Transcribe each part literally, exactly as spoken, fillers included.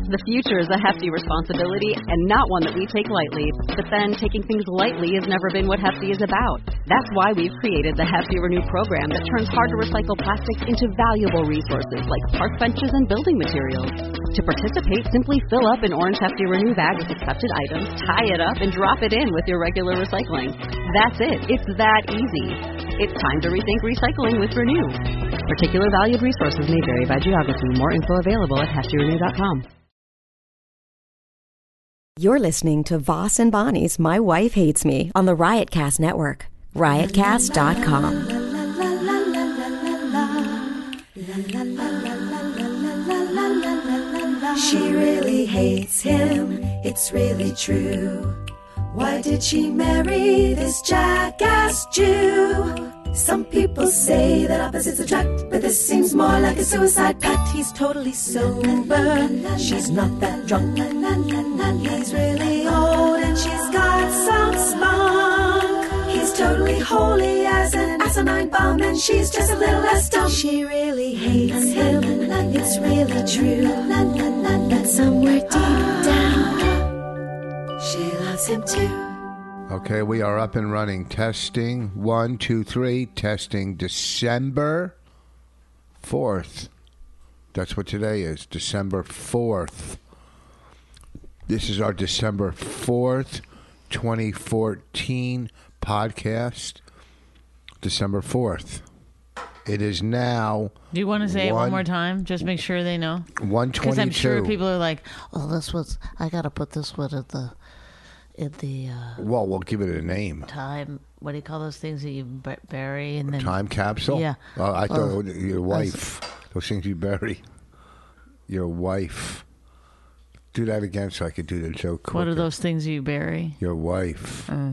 The future is a hefty responsibility and not one that we take lightly. But then, taking things lightly has never been what Hefty is about. That's why we've created the Hefty Renew program that turns hard-to-recycle plastics into valuable resources like park benches and building materials. To participate, simply fill up an orange Hefty Renew bag with accepted items, tie it up, and drop it in with your regular recycling. That's it. It's that easy. It's time to rethink recycling with Renew. Particular valued resources may vary by geography. More info available at hefty renew dot com. You're listening to Voss and Bonnie's My Wife Hates Me on the Riotcast Network. riotcast dot com. She really hates him, it's really true. Why did she marry this jackass Jew? Some people say that opposites attract, but this seems more like a suicide pact. He's totally sober, she's not that drunk. He's really old and she's got some spunk. He's totally holy as an asinine bomb, and she's just a little less dumb. She really hates him, it's really true. But somewhere deep down, she loves him too. Okay, we are up and running. Testing. One, two, three. Testing. December fourth. That's what today is. December fourth. This is our December fourth, twenty fourteen podcast. December fourth. It is now... Do you want to say one, it one more time? Just make sure they know. one twenty-two. Because I'm sure people are like, oh, this was... I got to put this one at the... In the uh, well, we'll give it a name. Time. What do you call those things that you b- bury and then time capsule? Yeah. Oh, I thought uh, your wife. Those things you bury. Your wife. Do that again so I could do the joke quicker. What are those things you bury? Your wife. Uh.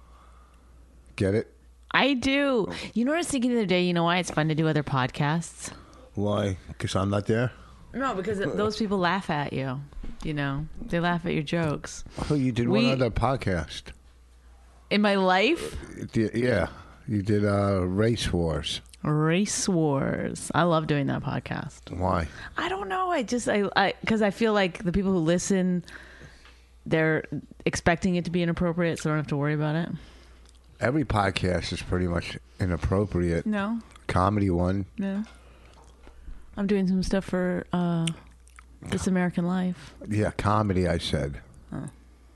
Get it? I do. You know what I was thinking the other day? You know why it's fun to do other podcasts? Why? Because I'm not there? No, because those people laugh at you. You know, they laugh at your jokes. Oh, you did we, one other podcast. In my life? Yeah. You did uh, Race Wars. Race Wars. I love doing that podcast. Why? I don't know. I just, I, I, because I feel like the people who listen, they're expecting it to be inappropriate, so I don't have to worry about it. Every podcast is pretty much inappropriate. No. Comedy one. No. I'm doing some stuff for uh, This American Life. Yeah, comedy, I said. Oh.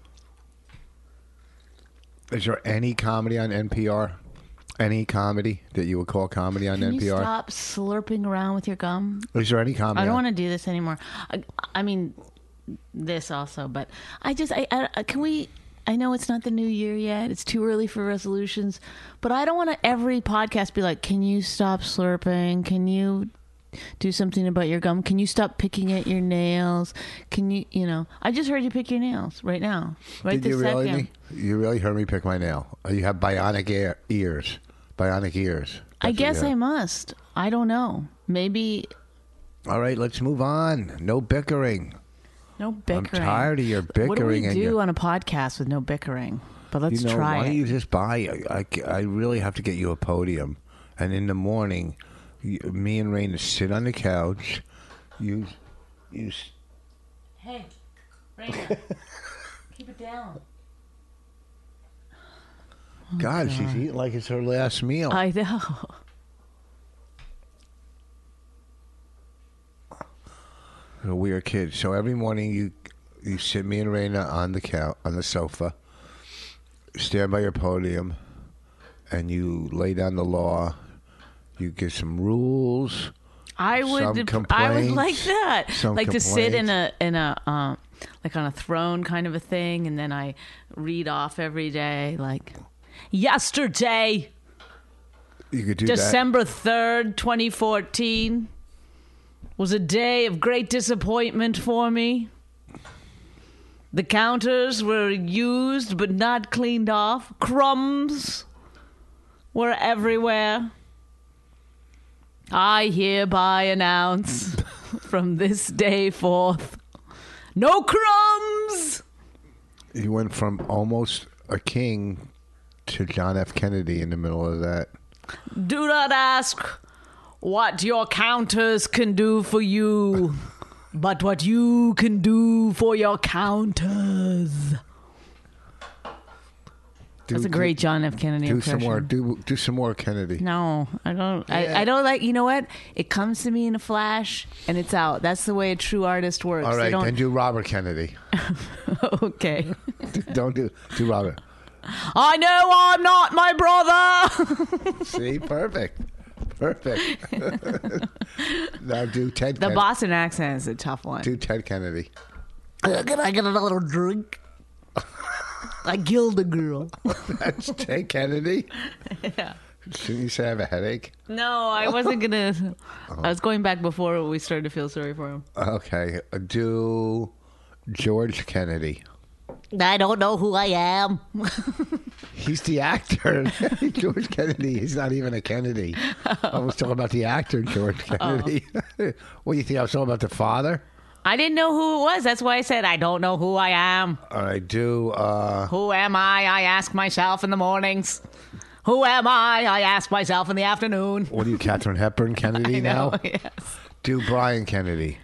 Is there any comedy on N P R? Any comedy that you would call comedy on Can N P R? Can you stop slurping around with your gum? Is there any comedy? I don't on? want to do this anymore. I, I mean, this also, but I just, I, I, can we... I know it's not the new year yet. It's too early for resolutions. But I don't want to every podcast be like, can you stop slurping? Can you do something about your gum? Can you stop picking at your nails? Can you, you know, I just heard you pick your nails right now. Right Did this you really? second. You really heard me pick my nail. You have bionic ear, ears. Bionic ears. That's I guess I must. I don't know. Maybe. All right, let's move on. No bickering. No bickering. I'm tired of your bickering. What do we do your... on a podcast with no bickering? But let's you know, try why it. don't you just buy? I, I, I really have to get you a podium, and in the morning, you, me and Raina sit on the couch. You, you. Hey, Raina, keep it down. Oh, God, God, she's eating like it's her last meal. I know. A weird kid. So every morning you you sit me and Raina on the couch on the sofa, stand by your podium, and you lay down the law. You give some rules. I would. I would like that. Like to sit in a in a um, like on a throne kind of a thing, and then I read off every day. Like yesterday, you could do December third, twenty fourteen. Was a day of great disappointment for me. The counters were used but not cleaned off. Crumbs were everywhere. I hereby announce from this day forth, no crumbs! You went from almost a king to John F. Kennedy in the middle of that. Do not ask what your counters can do for you. but what you can do for your counters. Do, That's a great do, John F. Kennedy Do impression. some more. Do do some more, Kennedy. No, I don't. Yeah. I, I don't like. You know what? It comes to me in a flash, and it's out. That's the way a true artist works. All They right, don't- then do Robert Kennedy. Okay. Don't do do Robert. I know I'm not my brother. See, perfect, perfect. Now do Ted. The Kennedy. Boston accent is a tough one. Do Ted Kennedy. Can I get another drink? I killed a girl. That's Ted Kennedy. Yeah. Shouldn't you say I have a headache? No, I wasn't gonna. I was going back before we started to feel sorry for him. Okay, do George Kennedy. I don't know who I am. He's the actor. George Kennedy. He's not even a Kennedy. I was talking about the actor, George Kennedy. What do you think? I was talking about the father? I didn't know who it was. That's why I said I don't know who I am. All right, do. Uh, Who am I? I ask myself in the mornings. Who am I? I ask myself in the afternoon. what are you, Catherine Hepburn Kennedy I know, now? yes. Do Brian Kennedy.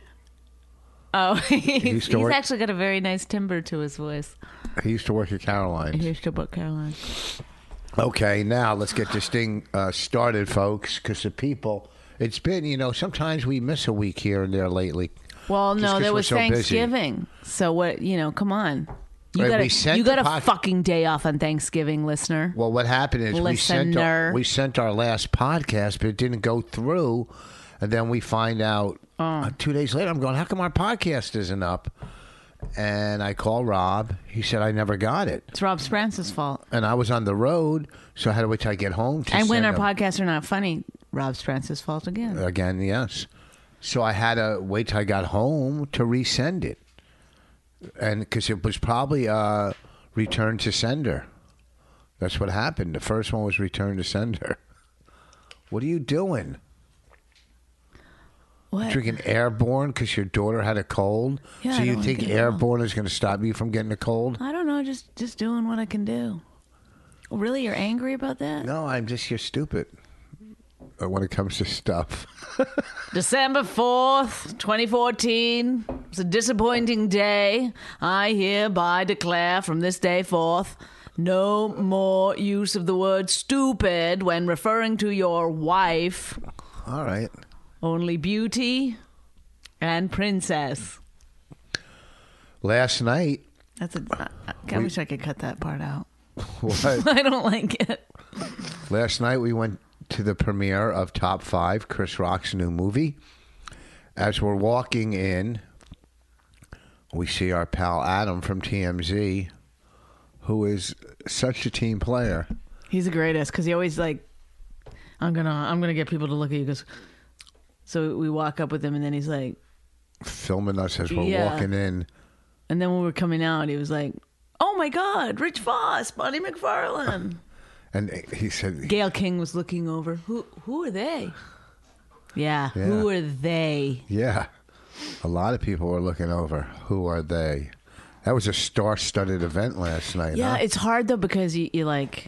Oh, he's, used to he's work- actually got a very nice timbre to his voice. He used to work at Caroline's. Here's to book Caroline. Okay, now let's get this thing uh, started, folks, because the people, it's been, you know, sometimes we miss a week here and there lately. Well, Just no, 'cause there we're was so busy. Thanksgiving. So what? You know, come on. You Right, got we a sent you got the a pod- fucking day off on Thanksgiving, listener. Well, what happened is we sent, our, Listener. we sent our last podcast, but it didn't go through. And then we find out uh, two days later, I'm going, how come our podcast isn't up? And I called Rob. He said, I never got it. It's Rob Sprance's fault. And I was on the road, so I had to wait till I get home to And when send our them. podcasts are not funny, Rob Sprance's fault again. Again, yes. So I had to wait till I got home to resend it. And because it was probably uh, return to sender. That's what happened. The first one was return to sender. What are you doing? What? Drinking Airborne because your daughter had a cold? Yeah, so I you don't think get it. Airborne is going to stop you from getting a cold? I don't know. Just just doing what I can do. Really, you're angry about that? No, I'm just, you're stupid uh, when it comes to stuff. December fourth, twenty fourteen. It's a disappointing day. I hereby declare from this day forth no more use of the word stupid when referring to your wife. All right. Only beauty and princess. Last night, That's a. I, I wish I could cut that part out. what? I don't like it. Last night we went to the premiere of Top Five, Chris Rock's new movie. As we're walking in, we see our pal Adam from T M Z, who is such a team player. He's the greatest because he always like, I'm gonna, I'm gonna get people to look at you. Because, so we walk up with him, and then he's like, Filming us as we're Yeah. walking in. and then when we were coming out, he was like, "Oh my God, Rich Voss, Bonnie McFarlane." And he said, Gail King was looking over. Who, who are they? Yeah, Yeah. who are they? yeah, a lot of people were looking over. Who are they? That was a star-studded event last night. Yeah, huh? it's hard though because you, you like,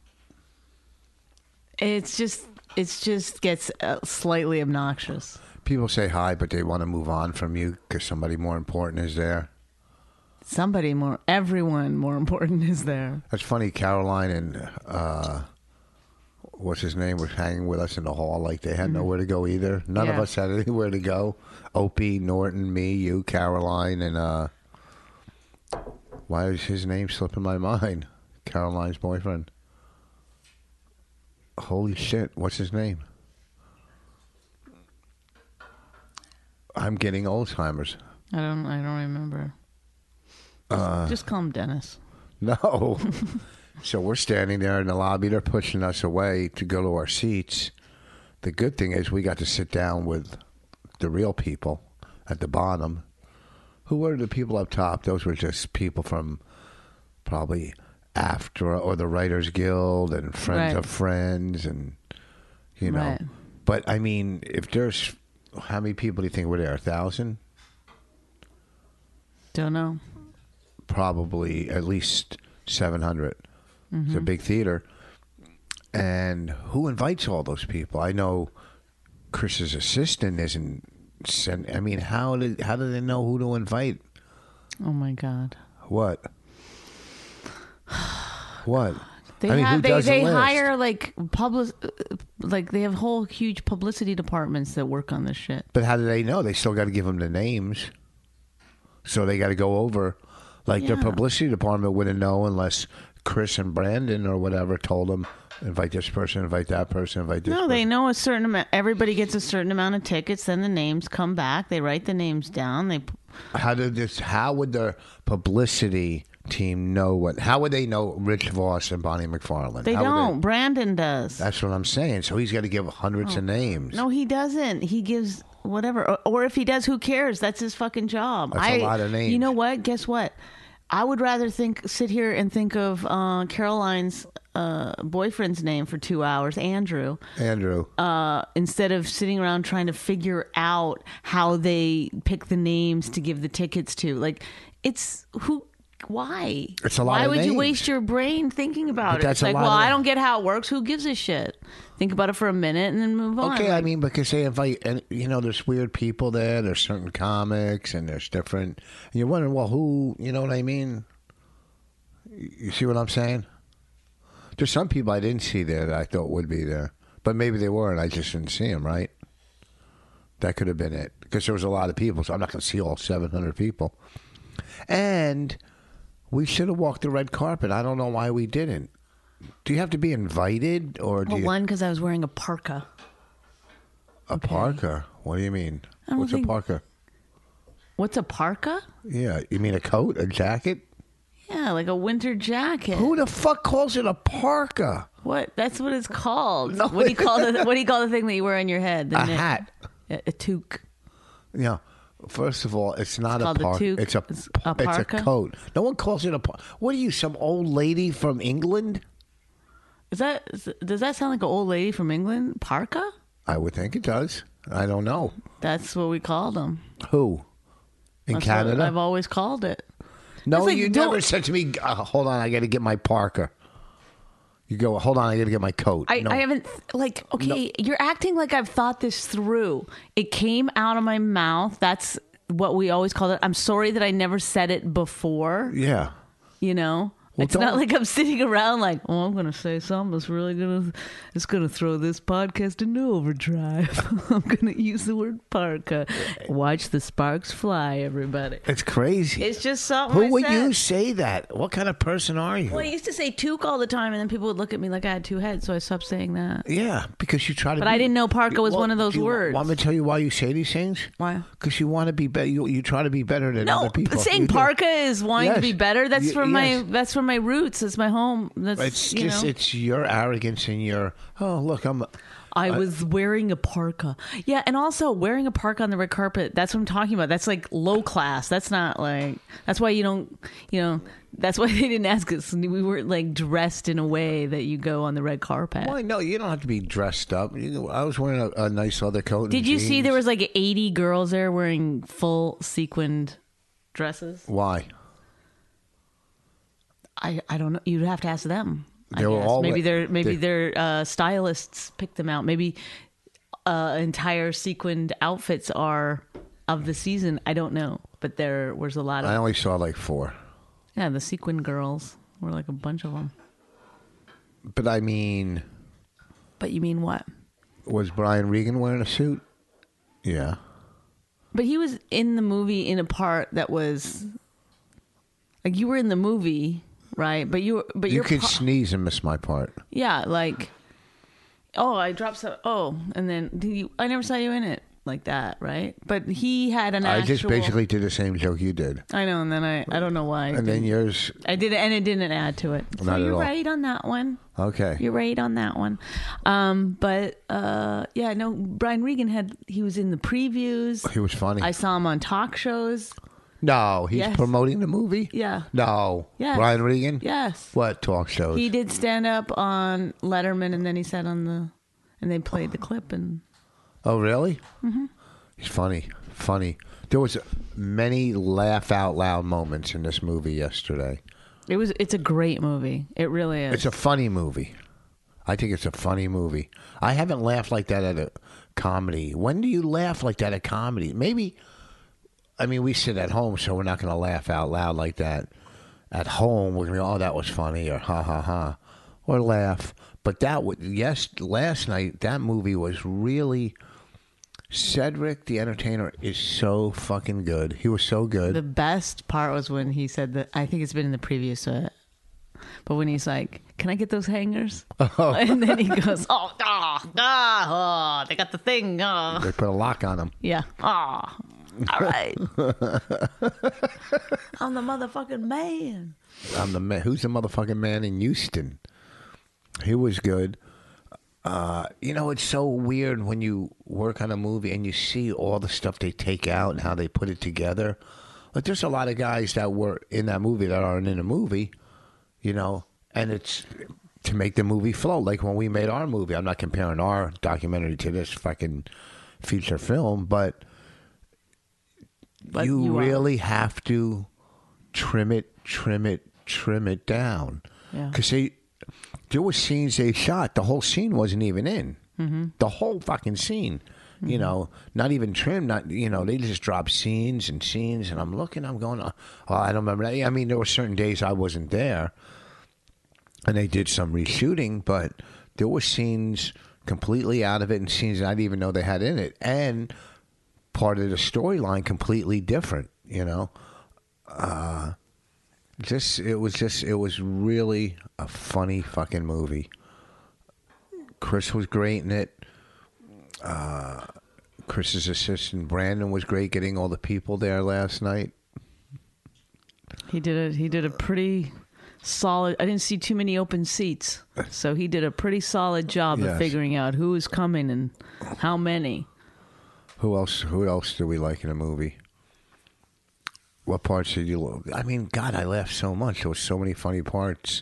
it's just, it's just gets uh, slightly obnoxious. People say hi, but they want to move on from you because somebody more important is there. Somebody more, everyone more important is there. That's funny. Caroline and uh, what's his name was hanging with us in the hall. Like they had nowhere to go either. None of Yeah. us had anywhere to go. Opie, Norton, me, you, Caroline, and uh, why is his name slipping my mind? Caroline's boyfriend. Holy shit! What's his name? I'm getting Alzheimer's. I don't, I don't remember. Uh, Just call him Dennis. No. So we're standing there in the lobby. They're pushing us away to go to our seats. The good thing is we got to sit down with the real people at the bottom. Who were the people up top? Those were just people from probably AFTRA or the Writers Guild and Friends Right. of Friends and, you know. Right. But, I mean, if there's, how many people do you think were there? A thousand? Don't know. Probably at least seven hundred. It's a big theater. And who invites all those people? I know Chris's assistant isn't send. I mean, how did how do they know who to invite? Oh my God. What? What? They I mean, have who they, does the they list? hire like public like they have whole huge publicity departments that work on this shit. But how do they know? They still got to give them the names. So they got to go over. Like their Yeah. publicity department wouldn't know unless Chris and Brandon or whatever told them, invite this person, invite that person, invite this No, person. they know a certain amount. Everybody gets a certain amount of tickets. Then the names come back. They write the names down. They How did this? How would the publicity team know what? How would they know Rich Voss and Bonnie McFarlane? they How would don't. Brandon does. That's what I'm saying. So he's got to give hundreds of names. No, he doesn't. He gives whatever. Or, or if he does, who cares? That's his fucking job. That's a I, lot of names. You know what? Guess what? I would rather think sit here and think of uh, Caroline's uh, boyfriend's name for two hours, Andrew, Andrew. uh, instead of sitting around trying to figure out how they pick the names to give the tickets to. Like, it's who. Why? It's a lot Why of would you names. waste your brain thinking about But it? that's It's a like, lot well, of- I don't get how it works. Who gives a shit? Think about it for a minute and then move on. Okay, I Like, mean, because they invite, and you know, there's weird people there. There's certain comics, and there's different. And you're wondering, well, who? You know what I mean? You see what I'm saying? There's some people I didn't see there that I thought would be there, but maybe they were, and I just didn't see them. Right? That could have been it, because there was a lot of people, so I'm not going to see all seven hundred people. And we should have walked the red carpet. I don't know why we didn't. Do you have to be invited, or do well, you one, because I was wearing a parka. a parka? What do you mean? I don't What's think- a parka? What's a parka? Yeah, you mean a coat, a jacket? Yeah, like a winter jacket. Who the fuck calls it a parka? What? That's what it's called. No, what do you call the What do you call the thing that you wear on your head? The A knit- hat. A, a toque. Yeah. First of all, it's not It's a called a parka. toque. It's a It's a it's a parka? coat. No one calls it a parka. What are you, some old lady from England? Is that? is- Does that sound like an old lady from England? Parka? I would think it does. I don't know. That's what we called them. Who? In That's what Canada? I've always called it. No, It's like, you don't- never said to me, uh, hold on, I got to get my parka. You go, hold on, I got to get my coat. I, No. I haven't, like, okay, you're acting like I've thought this through. It came out of my mouth. That's what we always called it. I'm sorry that I never said it before, Yeah. you know? Well, it's not don't- like I'm sitting around like, oh, I'm going to say something that's really going to, it's going to throw this podcast into overdrive. I'm going to use the word parka. Watch the sparks fly, everybody. It's crazy. It's just something Who I would said. you say that? What kind of person are you? Well, I used to say toque all the time, and then people would look at me like I had two heads, so I stopped saying that. Yeah, because you try to. But be, I didn't know parka was Well, one of those do you words. Want me to tell you why you say these things? Why? Because you want to be better. You, you try to be better than No, other people. but saying You do. parka is wanting to Yes. be better. That's Y- from my yes. that's from my roots. It's my home. That's It's you just know. it's your arrogance and your oh look I'm. I was wearing a parka. Yeah, and also wearing a parka on the red carpet. That's what I'm talking about. That's like low class. That's not like. That's why you don't. You know. That's why they didn't ask us. We weren't like dressed in a way that you go on the red carpet. Well, no, you don't have to be dressed up. You, I was wearing a, a nice leather coat. and Did you see jeans. there was like eighty girls there wearing full sequined dresses? Why? I, I don't know. You'd have to ask them. I They were guess. all maybe wa- their maybe they- their uh, stylists picked them out. Maybe uh, entire sequined outfits are of the season. I don't know, but there was a lot of I only saw like four. yeah. The sequin girls were like a bunch of them. But I mean, But you mean what? was Brian Regan wearing a suit? Yeah. But he was in the movie in a part that was like you were in the movie, right? But you were, but You you're could pa- sneeze and miss my part. yeah, like oh, I dropped some. Oh, and then did you, I never saw you in it like that, right? But he had an I actual. just basically did the same joke you did. I know, and then I I don't know why. I And then didn't- yours. I did it, and it didn't add to it. So Not at you're all. right on that one. Okay. You're right on that one. Um, but uh, yeah, no, Brian Regan had he was in the previews. He was funny. I saw him on talk shows. No, he's Yes. promoting the movie? Yeah. No. Yes. Brian Regan? Yes. What talk shows? He did stand up on Letterman, and then he sat on the, and they played the clip, and Oh, really? Mm-hmm. He's funny. Funny. There was many laugh out loud moments in this movie yesterday. it was it's a great movie. It really is. It's a funny movie. I think it's a funny movie. I haven't laughed like that at a comedy. When do you laugh like that at comedy? Maybe, I mean, we sit at home, so we're not going to laugh out loud like that. At home, we're going to go, oh, that was funny, or ha, ha, ha, or laugh. But that would, yes, last night, that movie was really, Cedric the Entertainer is so fucking good. He was so good. The best part was when he said that, I think it's been in the preview, so, but when he's like, can I get those hangers? Oh. And then he goes, oh, ah, ah, oh, they got the thing. Oh. They put a lock on him. Yeah. Oh, all right. I'm the motherfucking man. I'm the man. Who's the motherfucking man in Houston? He was good. Uh, you know, it's so weird when you work on a movie and you see all the stuff they take out and how they put it together. Like, there's a lot of guys that were in that movie that aren't in a movie, you know, and it's to make the movie flow. Like when we made our movie, I'm not comparing our documentary to this fucking feature film, but, but you, you really have to trim it, trim it, trim it down. Yeah. Because they... There were scenes they shot. The whole scene wasn't even in. Mm-hmm. The whole fucking scene. Mm-hmm. You know, not even trimmed. Not you know, they just dropped scenes and scenes. And I'm looking, I'm going, oh, I don't remember that. I mean, there were certain days I wasn't there. And they did some reshooting, but there were scenes completely out of it and scenes I didn't even know they had in it. And part of the storyline completely different, you know. Uh... Just it was just it was really a funny fucking movie. Chris was great in it. Uh, Chris's assistant Brandon was great getting all the people there last night. He did a he did a pretty solid. I didn't see too many open seats, so he did a pretty solid job yes. of figuring out who was coming and how many. Who else? Who else do we like in a movie? What parts did you love? I mean, God, I laughed so much. There were so many funny parts.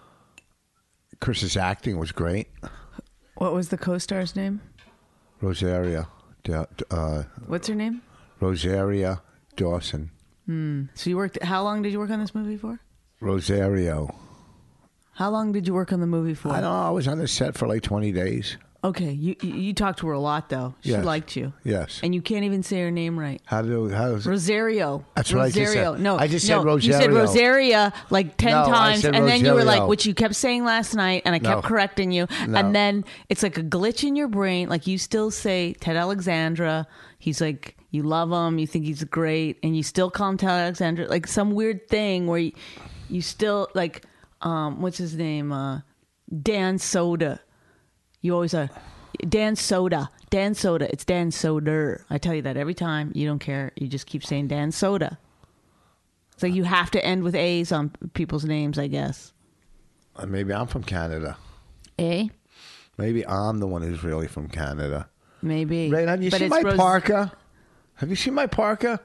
Chris's acting was great. What was the co-star's name? Rosaria. Uh, What's her name? Rosaria Dawson. Hmm. So you worked... How long did you work on this movie for? Rosario. How long did you work on the movie for? I don't know. I was on the set for like twenty days. Okay, you you talked to her a lot though. She yes. liked you. Yes. And you can't even say her name right. How do how is Rosario? That's what Rosario. I just said. No, I just no, said Rosario. You said Rosaria like ten no, times, and Rosario. then you were like, which you kept saying last night, and I kept no. correcting you, no. and then it's like a glitch in your brain. Like you still say Ted Alexandra. He's like you love him, you think he's great, and you still call him Ted Alexandra. Like some weird thing where you, you still like um what's his name uh, Dan Soda. You always are. Dan Soda. Dan Soda. It's Dan Soder. I tell you that every time. You don't care. You just keep saying Dan Soda. It's like you have to end with A's on people's names, I guess. Uh, maybe I'm from Canada. A? Maybe I'm the one who's really from Canada. Maybe. Right, have you but seen my Ros- parka? Have you seen my parka?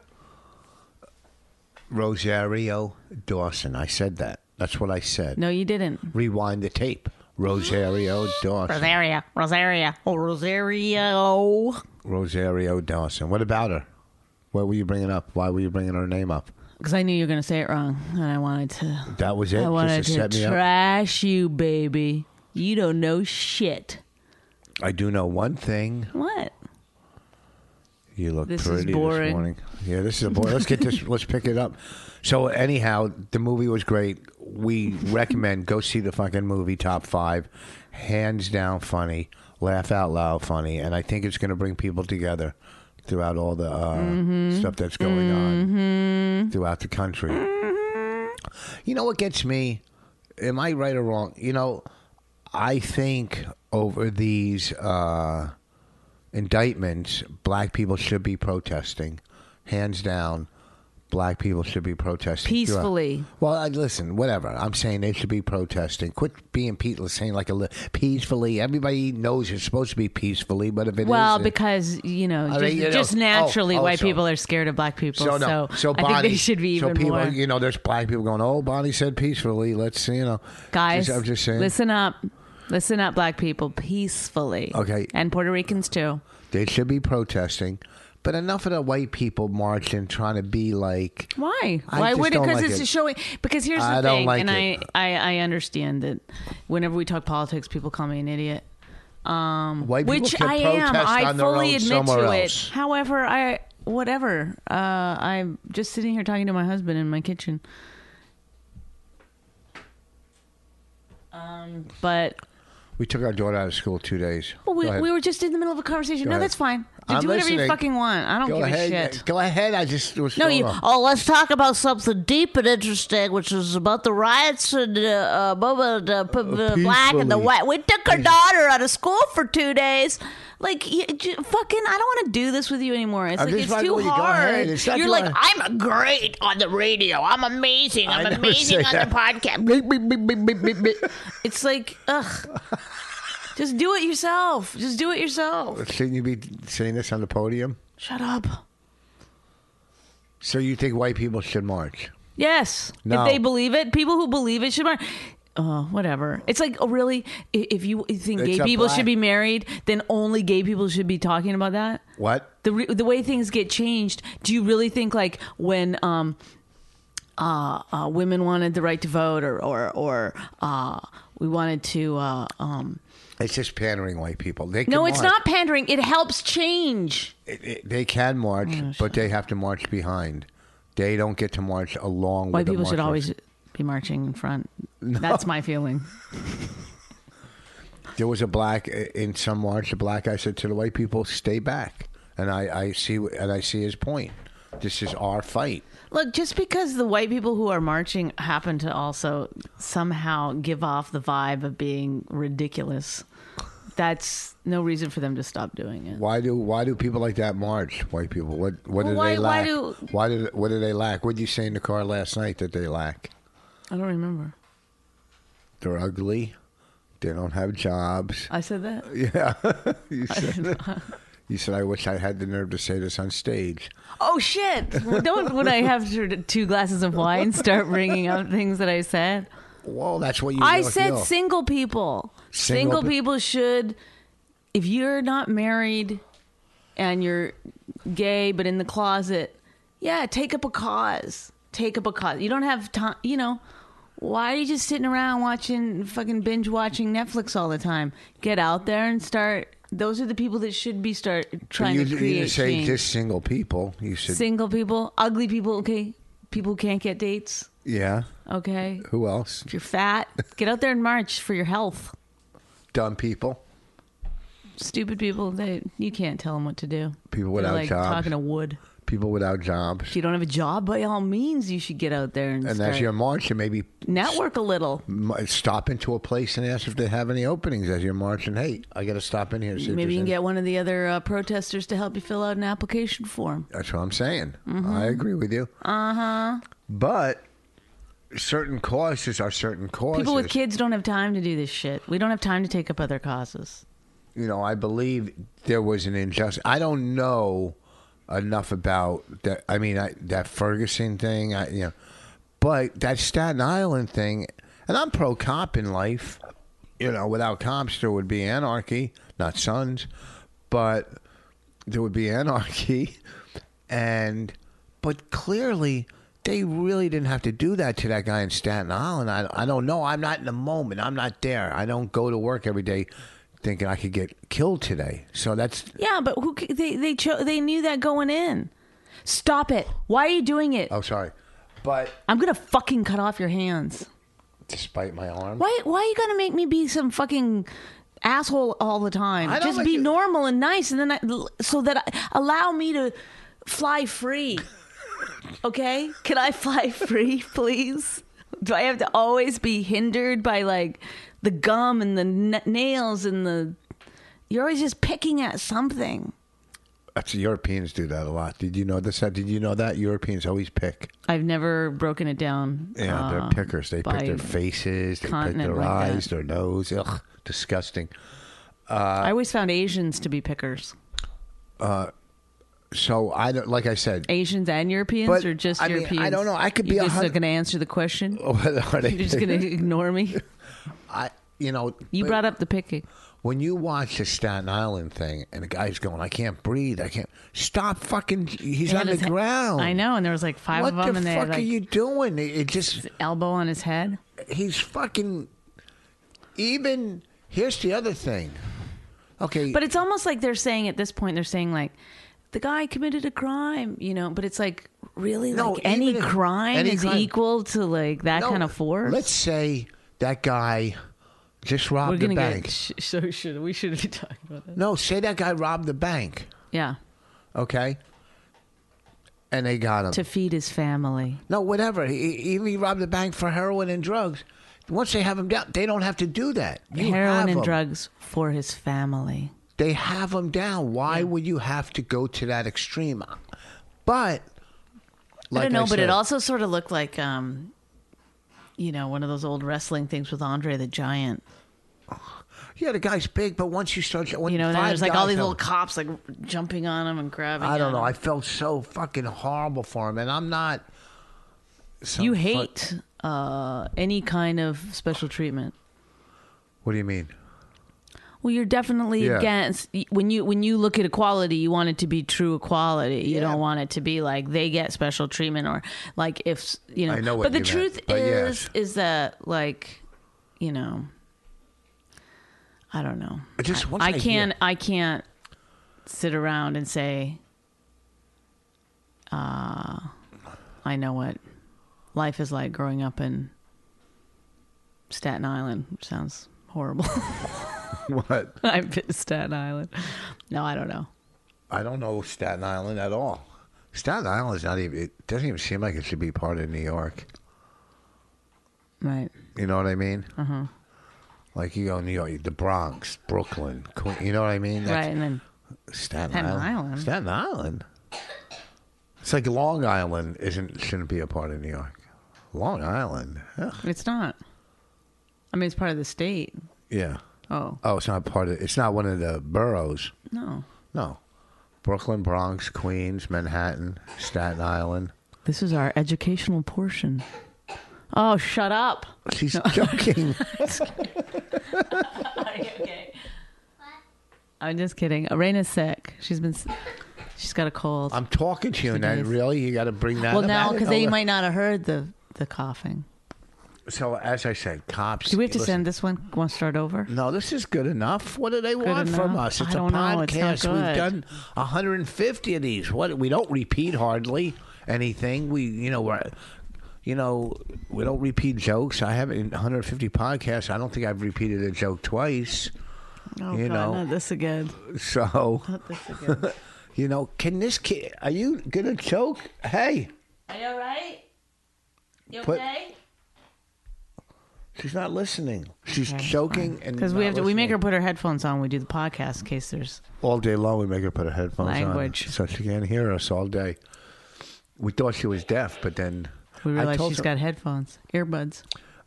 Rosario Dawson. I said that. That's what I said. No, you didn't. Rewind the tape. Rosario Dawson. Rosario. Rosario. Oh, Rosario. Rosario Dawson. What about her? What were you bringing up? Why were you bringing her name up? Because I knew you were going to say it wrong, and I wanted to... That was it? I wanted Just to, to set me trash up? You, baby. You don't know shit. I do know one thing. What? You look this pretty is boring. this morning. Yeah, this is a boring. Let's get this. Let's pick it up. So anyhow, the movie was great. We recommend go see the fucking movie. Top five, hands down funny, laugh out loud funny, and I think it's going to bring people together throughout all the uh, mm-hmm. stuff that's going mm-hmm. on throughout the country. Mm-hmm. You know what gets me? Am I right or wrong? You know, I think over these uh, indictments, black people should be protesting, hands down. Black people should be protesting peacefully. Throughout. Well, I, listen, whatever. I'm saying they should be protesting. Quit being peaceful, saying like a li- peacefully. Everybody knows it's supposed to be peacefully, but if it well, is, because you know, just, mean, you know, just naturally, oh, oh, white so, people are scared of black people. So, no, so, so Bonnie, I think they should be even so people, more. You know, there's black people going, "Oh, Bonnie said peacefully." Let's, you know, guys. Just, I'm just saying. Listen up, listen up, black people, peacefully. Okay, and Puerto Ricans too. They should be protesting. But enough of the white people marching, trying to be like... Why? I Why would it? Because like it's it. showing... Because here's the I thing, don't like and it. I, I, I understand that whenever we talk politics, people call me an idiot. Um, White people which can I am. protest I on their fully own admit somewhere to else. it. However, I whatever. Uh, I'm just sitting here talking to my husband in my kitchen. Um, but We took our daughter out of school two days. well, Go we ahead. we were just in the middle of a conversation. Go no, ahead. that's fine. I'm Do whatever you listening. fucking want. I don't Go give ahead. a shit. Go ahead. I just was No, throwing you. off. Oh, let's talk about something deep and interesting, which is about the riots and uh, uh, about, uh, p- uh, black and the peacefully. white. We took our daughter out of school for two days. Like, you, you, fucking, I don't want to do this with you anymore. It's I'm like just it's like, too well, you go hard. ahead. It's not You're too like, hard. I'm great on the radio. I'm amazing. I I'm never amazing say on that. the podcast. Beep, beep, beep, beep, beep, beep, beep. It's like, ugh. Just do it yourself. Just do it yourself. Shouldn't you be saying this on the podium? Shut up. So you think white people should march? Yes. No. If they believe it, people who believe it should march. Oh, whatever. It's like, oh, really? I- If you think It's gay a people black- should be married, then only gay people should be talking about that? What? The re- the way things get changed, do you really think like when um uh, uh women wanted the right to vote or or or uh we wanted to uh um It's just pandering white people. They can no, it's march. not pandering. It helps change. It- it- they can march, Oh, but they have to march behind. They don't get to march along White with the people should marchers. always be marching in front. That's my feeling. There was a black in some march. A black guy said to the white people, "Stay back." And I, I see, and I see his point. This is our fight. Look, just because the white people who are marching happen to also somehow give off the vibe of being ridiculous, that's no reason for them to stop doing it. Why do why do people like that march? White people. What what Well, do why- they why lack? do- Why do what do they lack? What did you say in the car last night that they lack? I don't remember. They're ugly. They don't have jobs. I said that? Yeah, you said. You said I wish I had the nerve to say this on stage. Oh, shit. Well, don't, when I have sort of two glasses of wine, start bringing up things that I said? Well, that's what you. I know, said feel. single people. Single Single pe- people should, if you're not married and you're gay but in the closet, yeah, take up a cause. Take up a cause. You don't have time, you know. Why are you just sitting around watching, fucking binge watching Netflix all the time? Get out there and start. Those are the people that should be start trying you, to you create didn't say change. just single people. You said Single people, ugly people, okay? People who can't get dates, yeah. okay? Who else? If you're fat, get out there and march for your health. Dumb people. Stupid people, they you can't tell them what to do. People They're without like jobs. talking to wood. People without jobs. If you don't have a job, by all means, you should get out there and, And start as you're marching, maybe network a little. m- stop into a place and ask if they have any openings as you're marching. Hey, I got to stop in here. See if Maybe you there's can any- get one of the other uh, protesters to help you fill out an application form. That's what I'm saying. Mm-hmm. I agree with you. Uh huh. But certain causes are certain causes. People with kids don't have time to do this shit. We don't have time to take up other causes. You know, I believe there was an injustice. I don't know enough about that. I mean, I, that Ferguson thing. I, you know, but that Staten Island thing. And I'm pro cop in life. You know, without cops, there would be anarchy. Not sons, but there would be anarchy. And but clearly, they really didn't have to do that to that guy in Staten Island. I, I don't know. I'm not in the moment. I'm not there. I don't go to work every day thinking I could get killed today. So that's Yeah, but who ca- they they cho- they knew that going in. Stop it! Why are you doing it? oh sorry, but I'm gonna fucking cut off your hands. despite my arm, Why why are you gonna make me be some fucking asshole all the time? I don't Just like be you- normal and nice, and then I, so that I, allow me to fly free. Okay, can I fly free, please? Do I have to always be hindered by like the gum and the n- nails and the? You're always just picking at something. that's Europeans do that a lot. Did you know this? Did you know that Europeans always pick? I've never broken it down. Yeah, uh, they're pickers. They pick by their faces, they pick continent their like that. eyes, their nose. Ugh, disgusting. I always found Asians to be pickers. So I don't like I said. Asians and Europeans, But, or just I mean, I Europeans? don't know. I could be You're a just hun- not going to answer the question. Are they You're just going to ignore me. I, you know, You but brought up the picking. when you watch the Staten Island thing, and the guy's going, "I can't breathe. I can't stop fucking." He's He on had the his he- ground. I know, and there was like five What of them, the and they fuck had are like you doing? It, it just elbow on his head. he's fucking. Even here's the other thing. Okay. But it's almost like they're saying at this point, they're saying like, the guy committed a crime, you know, but it's like, really? No, like any even if- crime any is crime- equal to like that No, kind of force? Let's say that guy just robbed We're the gonna bank. get, sh- so should, we shouldn't be talking about that. No, say that guy robbed the bank. Yeah. Okay. And they got him. To feed his family. No, whatever. He, even he robbed the bank for heroin and drugs. Once they have him down, they don't have to do that. You Heroin have and him. drugs for his family. They have him down. Why would you have to go to that extreme? But like I don't know, but said, it also sort of looked like, um, you know, one of those old wrestling things with Andre the Giant. yeah, the guy's big, but once you start, when You know, and five there's like all guys these have- little cops like jumping on him and grabbing. I don't at know. him. I felt so fucking horrible for him, and I'm not. some You fu- hate uh, any kind of special treatment. What do you mean? Well, you're definitely Yeah. against when you when you look at equality, you want it to be true equality. You Yeah. don't want it to be like they get special treatment or like if you know. I know what but the you truth meant, but is yes. is that like you know, I don't know. I just- I, once I I can't hear- I can't sit around and say, uh, I know what life is like growing up in Staten Island, which sounds horrible. What? I've been to Staten Island. No, I don't know. I don't know Staten Island at all. Staten Island is not even. It doesn't even seem like it should be part of New York. Right. You know what I mean? Uh huh. Like you go New York, the Bronx, Brooklyn, Queen. You know what I mean? That's Right, and then Staten, Staten Island. Island. Staten Island. It's like Long Island isn't shouldn't be a part of New York. Long Island. Yeah. it's not. I mean, it's part of the state. Yeah. Oh Oh, it's not part of. It's not one of the boroughs. no, No. Brooklyn, Bronx, Queens, Manhattan, Staten Island. this is our educational portion. Oh, shut up. She's joking. Okay. I'm just kidding. Arena's sick. She's been. s- She's got a cold. I'm talking to you, and that days. really you got to bring that. well, up. now I because didn't they know might not have heard the the coughing. that. So as I said, cops. Do we have to listen, send this one? Want to start over? No, this is good enough. What do they want from enough? us? It's I a don't know. It's not podcast. We've good. done one hundred fifty of these. What we don't repeat hardly anything. We, you know, we're, you know, we don't repeat jokes. I haven't in one hundred fifty podcasts. I don't think I've repeated a joke twice. Oh You God, know. not this again. So, Not this again. you know, can this kid? Are you gonna choke? Hey, Are you all right? You Put- okay? she's not listening. She's choking and Because we not have to. We make her listening. put her headphones on when we do the podcast in case there's. all day long. We make her put her headphones Language. on so she can't hear us all day. We thought she was deaf, but then We I realize told she's her- got headphones, earbuds.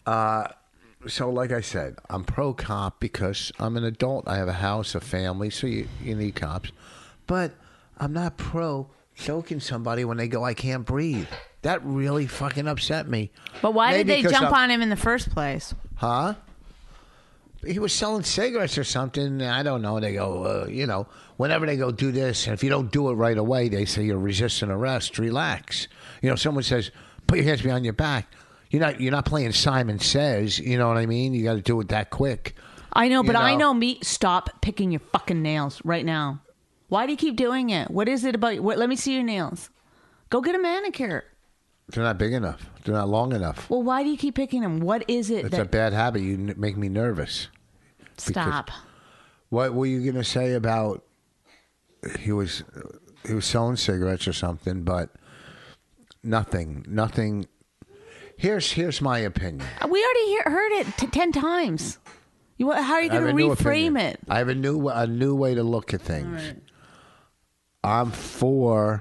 So, like I said, I'm pro cop because I'm an adult. I have a house, a family, so you, you need cops. But I'm not pro choking somebody when they go, I can't breathe. That really fucking upset me. But why Maybe did they 'cause jump I'm- on him in the first place? Huh? He was selling cigarettes or something. I don't know. They go, uh, you know, whenever they go do this, and if you don't do it right away, they say you're resisting arrest. Relax. You know, someone says, put your hands behind your back. You're not. You're not playing Simon Says. You know what I mean? You got to do it that quick. I know, You but I know. know me. Stop picking your fucking nails right now. Why do you keep doing it? What is it about? What, let me see your nails. Go get a manicure. They're not big enough. They're not long enough. Well, why do you keep picking them? What is it It's a that? bad habit. You n- make me nervous. Stop. What were you gonna say about? He was he was selling cigarettes or something, but nothing. Nothing. Here's here's my opinion. We already hear, heard it t- ten times. You, what- how are you I have going a to new reframe opinion. it? I have a new a new way to look at things. I'm for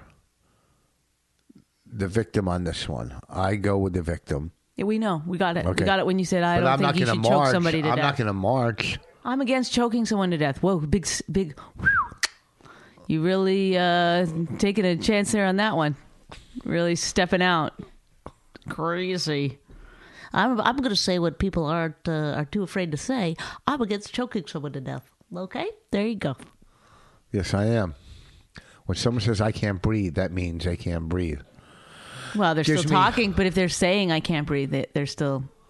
the victim on this one. I go with the victim. Yeah, we know. We got it. Okay. We got it when you said, I But don't I'm think not you gonna should march. choke somebody to I'm death. not going to march. I'm against choking someone to death. Whoa, big, s- big. You really uh, taking a chance there on that one. Really stepping out. Crazy. I'm, I'm going to say what people aren't uh, are too afraid to say. I'm against choking someone to death. Okay? There you go. Yes, I am. When someone says I can't breathe, that means they can't breathe. Well, they're Gives still me- talking, but if they're saying I can't breathe, they- they're still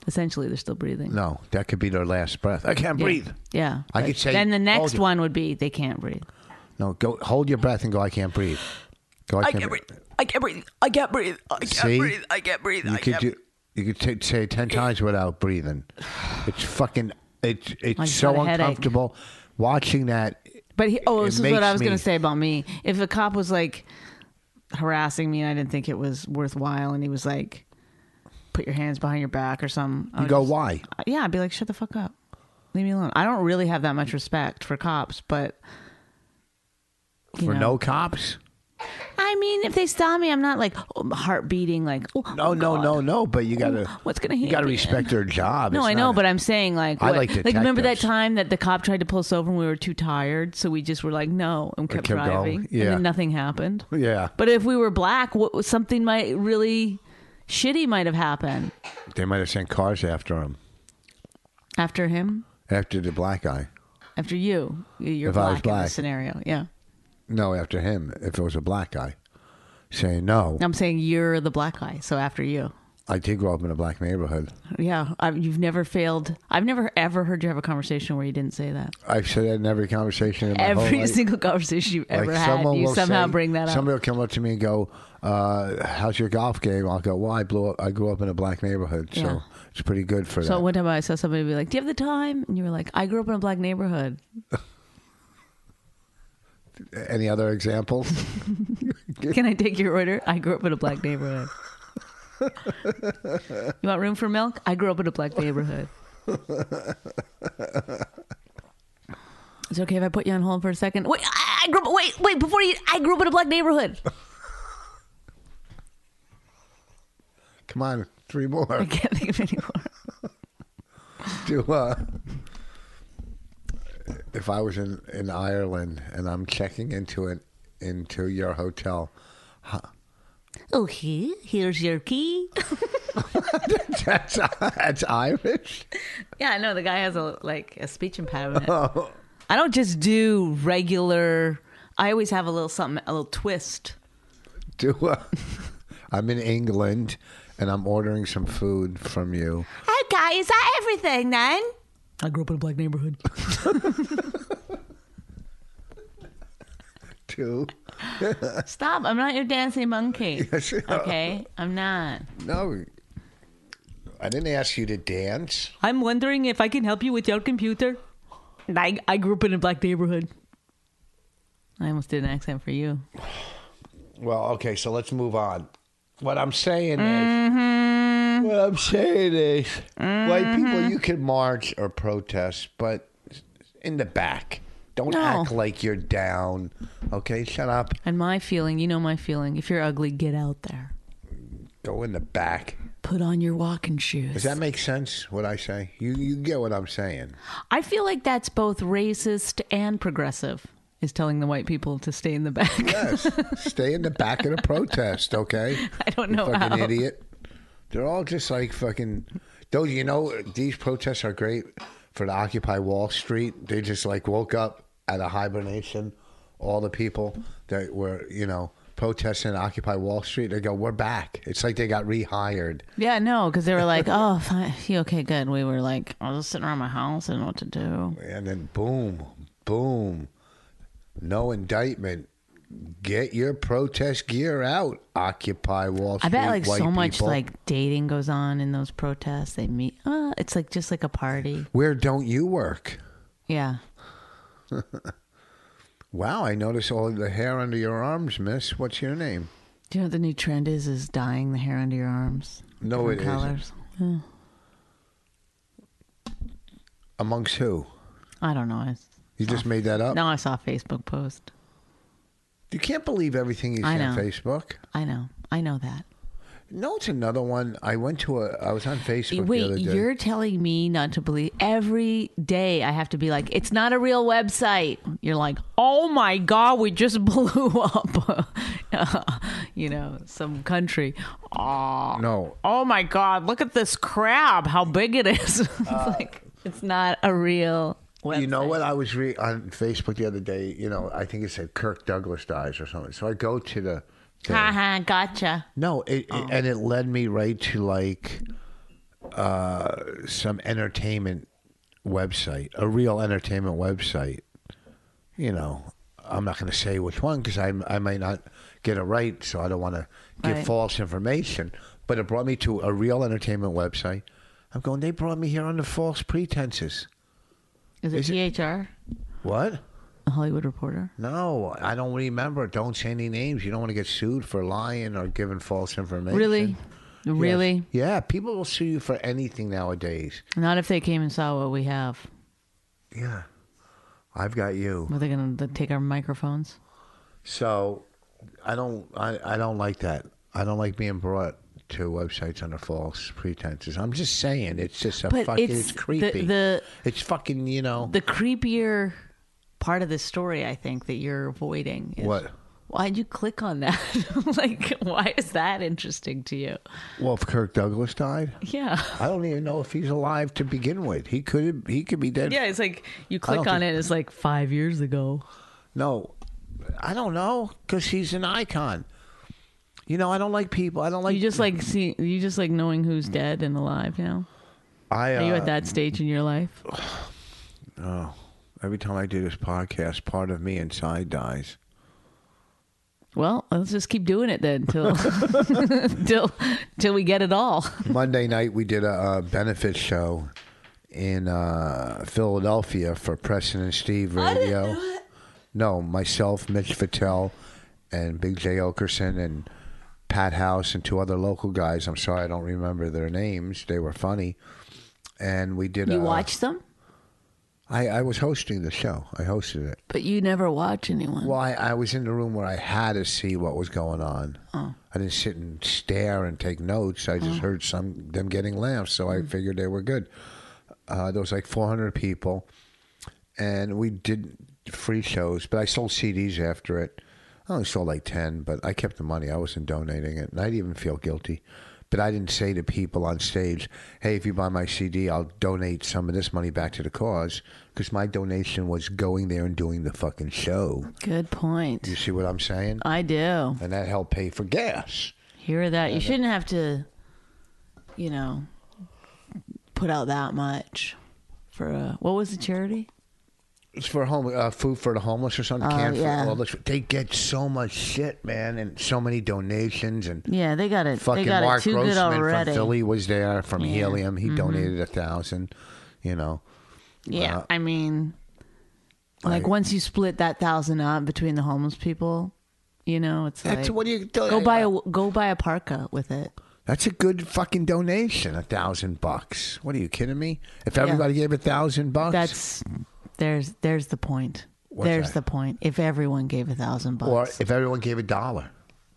Essentially, they're still breathing. No, that could be their last breath. I can't Yeah. breathe. Yeah. I But could say, Then the hold next it. one would be they can't breathe. No, go hold your breath and go. I can't breathe. Go. I, can't breathe. I can't breathe. I can't breathe. I can't See? breathe. I can't breathe. You I could can't do, you could t- say it ten times without breathing. It's fucking. It's it's I just so got a headache. uncomfortable watching that. But he, oh, It this is makes what I was going me- to say about me. If a cop was like harassing me and I didn't think it was worthwhile, and he was like, "Put your hands behind your back" or something, I You would go, just- why? Yeah, I'd be like, "Shut the fuck up, leave me alone." I don't really have that much respect for cops, but you For know. no cops? I mean, if they stop me, I'm not like oh, heart beating, like oh, No, oh, no, God. no, no. But you gotta. What's gonna You gotta happen? respect their job. No, It's I know, not- but I'm saying like, I what, like remember that detectives. time that the cop tried to pull us over and we were too tired, so we just were like, no, and kept, kept going. driving, Yeah. and then nothing happened. Yeah, But if we were black, what something might really shitty might have happened they might have sent cars after him. after him, After the black guy. after you. You're If I black, was in black. this scenario. Yeah, No, after him. If it was a black guy, saying no. I'm saying you're the black guy, so after you. I did grow up in a black neighborhood. Yeah, I, you've never failed. I've never ever heard you have a conversation where you didn't say that. I've said that in every conversation. In my whole Every life. single conversation you've ever Like, had, someone you will somehow say- bring that up. Somebody will come up to me and go, uh, "How's your golf game?" I'll go, "Well, I blew up. I grew up in a black neighborhood, so Yeah. it's pretty good for So that." one time I saw somebody be like, "Do you have the time?" And you were like, "I grew up in a black neighborhood." Any other examples? Can I take your order? I grew up in a black neighborhood. You want room for milk? I grew up in a black neighborhood. Is it okay if I put you on hold for a second? Wait, I, I grew up. Wait, wait. Before you, I grew up in a black neighborhood. Come on, three more. I can't think of any more. Do uh, if I was in, in Ireland and I'm checking into it into your hotel, Okay, here's your key. that's that's Irish. Yeah, I know the guy has a like a speech impediment. I don't just do regular. I always have a little something, a little twist. Do uh, I'm in England and I'm ordering some food from you. Okay, is that everything then? I grew up in a black neighborhood. Two. Stop! I'm not your dancing monkey. Yes, you are. Okay, I'm not. No, I didn't ask you to dance. I'm wondering if I can help you with your computer. I I grew up in a black neighborhood. I almost did an accent for you. Well, okay, so let's move on. What I'm saying is, what I'm saying is, white people, you can march or protest, but in the back. Don't No. act like you're down. Okay, shut up. And my feeling, you know my feeling. If you're ugly, get out there. Go in the back. Put on your walking shoes. Does that make sense, what I say? You you get what I'm saying. I feel like that's both racist and progressive. Is telling the white people to stay in the back. Yes. Stay in the back of the protest, okay? I don't You know fucking how. idiot. They're all just like fucking... Those, you know, these protests are great for the Occupy Wall Street. They just like woke up out of hibernation. All the people that were, you know, protesting at Occupy Wall Street, they go, we're back. It's like they got rehired. Yeah, no, because they were like, "Oh, fine. Okay, good." We were like, "I was just sitting around my house, I didn't know what to do." And then boom, boom. No indictment. Get your protest gear out. Occupy Wall Street. I bet like white so much people. like dating goes on in those protests. They meet. Uh, it's like just like a party. Where don't you work? Yeah. Wow, I notice all the hair under your arms, miss. What's your name? Do you know what the new trend is? Is dyeing the hair under your arms. No, it Different isn't. colors. Amongst who? I don't know. I, You just made that up? no, I saw a Facebook post. You can't believe everything you see I on know. Facebook. I know. I know that. No, it's another one. I went to a. I was on Facebook the Wait, other day. you're telling me not to believe? Every day I have to be like, it's not a real website. You're like, oh my God, we just blew up, you know, some country. Oh, No. oh my God, look at this crab, how big it is. It's like, it's not a real website. You know what? I was re- on Facebook the other day. You know, I think it said Kirk Douglas dies or something. So I go to the. the- Haha, gotcha. no, it, it, and it led me right to like uh, some entertainment website, a real entertainment website. You know, I'm not going to say which one because I I might not get it right, so I don't want to give Right. false information. But it brought me to a real entertainment website. I'm going, they brought me here under false pretenses. Is it Is it- T H R? What? A Hollywood Reporter? No, I don't remember. Don't say any names. You don't want to get sued for lying or giving false information. Really? Yes. Really? Yeah, people will sue you for anything nowadays. Not if they came and saw what we have. Yeah. I've got you. Are they going to take our microphones? So I don't I, I don't like that. I don't like being brought to websites under false pretenses. I'm just saying it's just a But fucking it's it's, the- creepy. the- it's fucking, you know. The creepier part of the story, I think, that you're avoiding is What? why'd you click on that? Like, why is that interesting to you? Well, if Kirk Douglas died, Yeah. I don't even know if he's alive to begin with. He could he could be dead. Yeah, it's like you I click don't on think- it, it's like five years ago. No, I don't know because he's an icon. You know, I don't like people. I don't like You just like see, you just like knowing who's dead and alive now. I, uh, Are you at that stage in your life? Oh, every time I do this podcast, part of me inside dies. Well, let's just keep doing it then till till till we get it all. Monday night we did a, a benefit show in uh, Philadelphia for Preston and Steve Radio. No, myself, Mitch Fattel, and Big J Okerson, and Pat House, and two other local guys. I'm sorry I don't remember their names. They were funny. And we did You a, watch them, I, I was hosting the show. I hosted it. but you never watch anyone. Well, I, I was in the room where I had to see what was going on. Oh. I didn't sit and stare and take notes. I just heard some them getting laughs, so I figured they were good. Uh, there was like four hundred people, and we did free shows, but I sold C Ds after it. I only sold like ten, but I kept the money. I wasn't donating it, and I didn't even feel guilty. But I didn't say to people on stage, hey, if you buy my C D, I'll donate some of this money back to the cause, because my donation was going there and doing the fucking show. Good point. You see what I'm saying? I do. And that helped pay for gas. Hear that? You shouldn't have to, you know, put out that much for a, what was the charity? It's for home uh, food for the homeless or something. Oh, Can't yeah. for all this. They get so much shit, man, and so many donations. And Yeah, they got it. fucking They got Mark it too Grossman good already. from Philly was there from Yeah. Helium. He donated a thousand. You know, Yeah, Uh, I mean, like I- once you split that thousand up between the homeless people, you know, it's like that's what do you do? go buy a go buy a parka with it. That's a good fucking donation. A thousand bucks. What are you kidding me? If everybody gave a thousand bucks, That's there's there's the point. What's there's that? the point. If everyone gave a thousand or bucks, if everyone gave a dollar.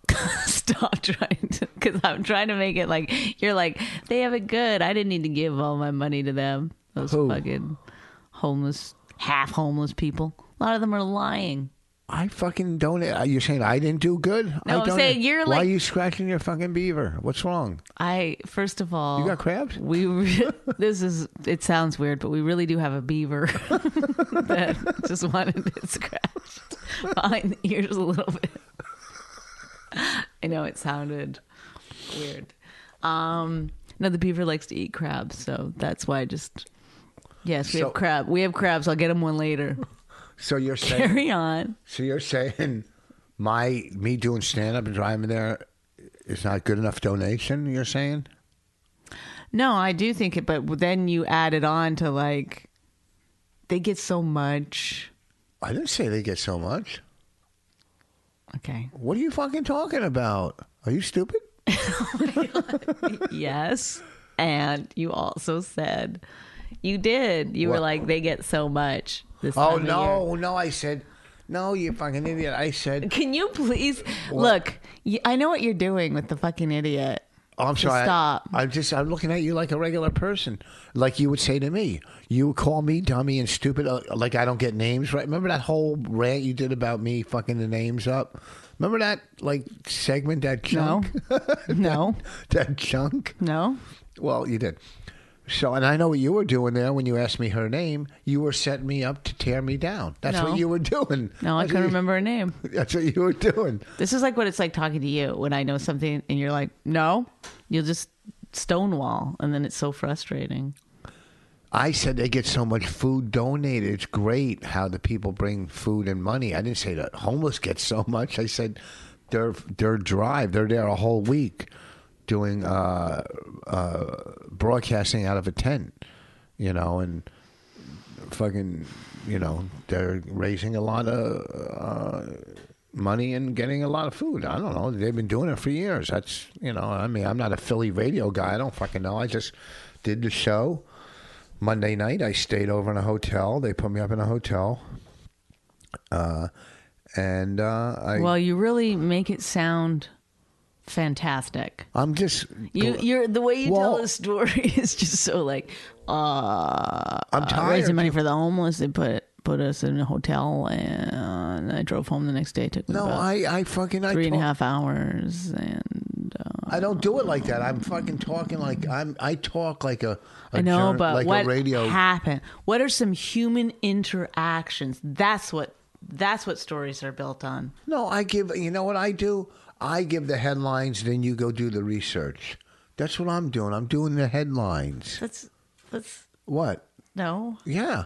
stop trying to, because I'm trying to make it like you're like they have it good. I didn't need to give all my money to them. Those Who? fucking homeless, half homeless people. A lot of them are lying. I fucking donate. Are you saying I didn't do good? No, I I'm donate- saying you're Why like- are you scratching your fucking beaver? What's wrong? I first of all, You got crabs? We re- this is it sounds weird, but we really do have a beaver that just wanted it scratched behind the ears a little bit. I know it sounded weird. Um, no, the beaver likes to eat crabs, so that's why I just yes, we So- have crab. We have crabs. I'll get him one later. So you're saying Carry on. So you're saying my me doing stand up and driving there is not good enough donation, you're saying? No, I do think it, but then you add it on to like they get so much. I didn't say they get so much. Okay. What are you fucking talking about? Are you stupid? Yes. And you also said you did. You were What? like, they get so much this Oh time of no, year. no, I said no, you fucking idiot. I said Can you please look? y- I know what you're doing with the fucking idiot. oh, I'm So sorry. I- stop. I'm just I'm looking at you like a regular person. Like you would say to me. You would call me dummy and stupid uh, like I don't get names right. Remember that whole rant you did about me fucking the names up? Remember that like segment, that No. chunk? No. that chunk? No. Well, you did. So, and I know what you were doing there when you asked me her name. You were setting me up to tear me down. That's No. what you were doing. No, I That's couldn't what you- remember her name. That's what you were doing. This is like what it's like talking to you when I know something and you're like, no. You'll just Stonewall, and then it's so frustrating. I said they get so much food donated. It's great how the people bring food and money. I didn't say that homeless get so much. I said their their drive. They're there a whole week doing uh, uh, broadcasting out of a tent, you know, and fucking, you know, they're raising a lot of uh, money and getting a lot of food. I don't know. They've been doing it for years. That's, you know, I mean, I'm not a Philly radio guy. I don't fucking know. I just did the show. Monday night, I stayed over in a hotel. They put me up in a hotel. Uh, and uh, I... Well, you really make it sound fantastic. I'm just... You, you're the way you well, tell the story is just so like, uh, I'm tired. raising money for the homeless. They put put us in a hotel, and I drove home the next day. It took me no, about I, I fucking... I three and a talk, half hours, and... Uh, I don't do it like that. I'm fucking talking like... I'm. I talk like a... a I know, jour- but like what a radio... happened? What are some human interactions? That's what that's what stories are built on. No, I give... You know what I do? I give the headlines, then you go do the research. That's what I'm doing. I'm doing the headlines. Let's let's What? no. Yeah.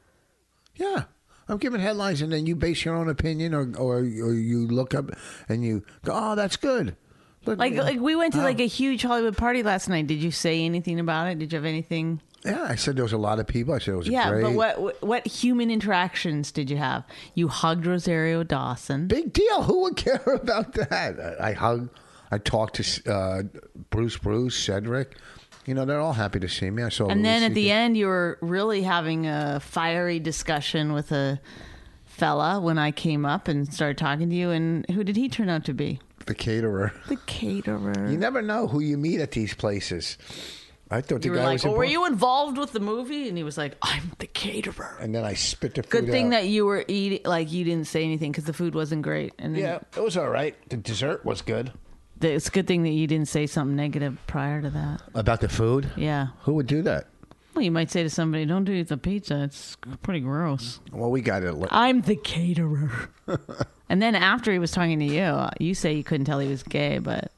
Yeah. I'm giving headlines, and then you base your own opinion, or or, or you look up and you go, oh, that's good. Look, Like like we went to oh. like a huge Hollywood party last night. Did you say anything about it? Did you have anything? Yeah, I said there was a lot of people. I said it was Yeah, great. but what what- what human interactions did you have? You hugged Rosario Dawson. Big deal. Who would care about that? I, I hug. I talked to uh, Bruce, Bruce, Cedric. You know, they're all happy to see me. I saw. And Louis then at the C K. end, you were really having a fiery discussion with a fella when I came up and started talking to you. And who did he turn out to be? The caterer. The caterer. You never know who you meet at these places. I thought the You were guy like, was "Oh, were important. you involved with the movie?" And he was like, "I'm the caterer." And then I spit the food Good thing out. that you were eating, like you didn't say anything because the food wasn't great. And then Yeah, it was all right. The dessert was good. the- it's a good thing that you didn't say something negative prior to that. About the food? Yeah. Who would do that? Well, you might say to somebody, "Don't do the pizza. It's pretty gross." Well, we got it. I'm the caterer. And then after he was talking to you, you say you couldn't tell he was gay, but